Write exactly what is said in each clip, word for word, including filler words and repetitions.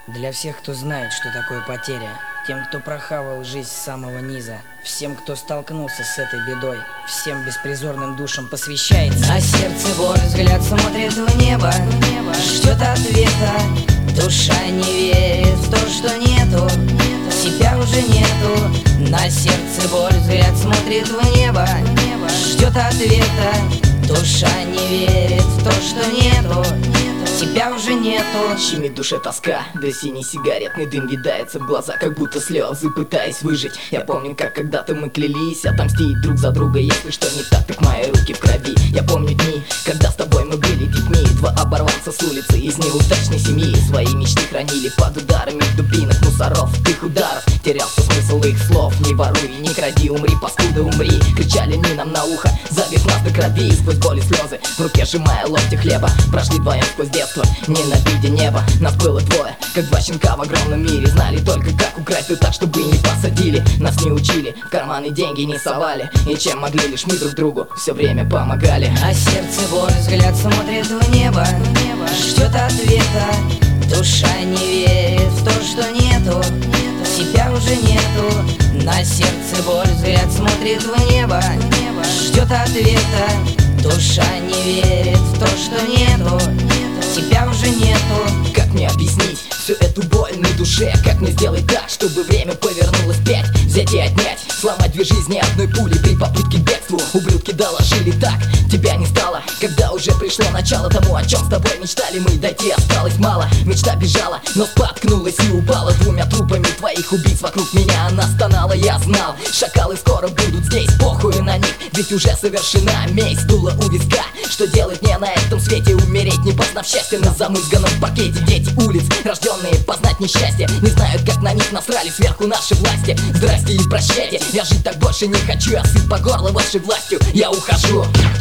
Для всех, кто знает, что такое потеря, тем, кто прохавал жизнь с самого низа, всем, кто столкнулся с этой бедой, всем беспризорным душам посвящается. На сердце боль, взгляд смотрит в небо, ждет ответа. Душа не верит в то, что нету, себя уже нету. На сердце боль, взгляд смотрит в небо, ждет ответа. Душа не верит в то, что нету, тебя уже нету. Щемит в душе тоска, да синий сигаретный дым видается в глаза, как будто слезы, пытаясь выжить. Я помню, как когда-то мы клялись отомстить друг за друга, если что не так, так мои руки в крови. Я помню дни, когда с тобой мы были детьми, два оборванца с улицы из неудачной семьи. Свои мечты хранили под ударами дубинок, мусоров, их ударов. Терялся смысл их слов: не воруй, не кради, умри, паскуда, умри. Кричали они нам на ухо, забив нас до крови. Сквозь боль и слезы, в руке сжимая локти хлеба, прошли вдвоем сквозь детство, ненавидя небо. Нас было двое, как два щенка в огромном мире. Знали только, как украсть, да так, чтобы не посадили. Нас не учили, в карманы деньги не совали, и чем могли, лишь мы друг другу все время помогали. А сердце боль, взгляд смотрит в небо, ждет ответа. Душа не верит в то, что нету, себя уже нету. На сердце боль, взгляд смотрит в небо, ждет ответа. Душа не верит в то, что нету, тебя уже нету. Как мне объяснить всю эту боль на душе? Как мне сделать так, чтобы время повернулось вспять? Взять и отнять, сломать две жизни одной пули при попытке к бегству. Ублюдки доложили так, тебя не стало, когда уже пришло начало тому, о чем с тобой мечтали мы. Дойти осталось мало, мечта бежала, но споткнулась и упала. Двумя трупами твоих убийц вокруг меня она стонала. Я знал, шакалы скоро будут здесь, похуй на них, ведь уже совершена месть. Дуло у виска, что делать мне на этом свете? Умереть, не познав счастья на замызганном паркете. Дети улиц, рожденные познать несчастье, не знают, как на них насрали сверху наши власти. Здрасте и прощайте, я жить так больше не хочу. Я сыт по горло вашей властью, я ухожу.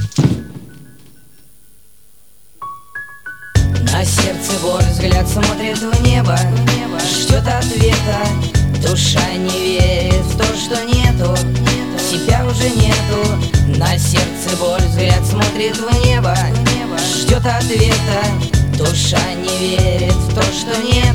На сердце боль, взгляд смотрит в небо, ждет ответа. Душа не верит в то, что нету, себя уже нету. На сердце боль, взгляд смотрит в небо, ждет ответа. Душа не верит в то, что нету.